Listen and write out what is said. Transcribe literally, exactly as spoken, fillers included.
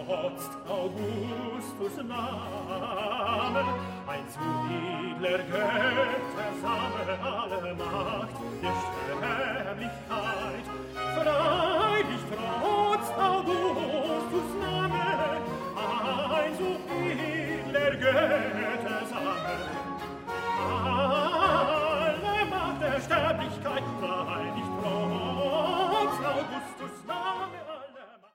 trotzt Augustus Name, ein zu edler Götter sammel alle Macht, der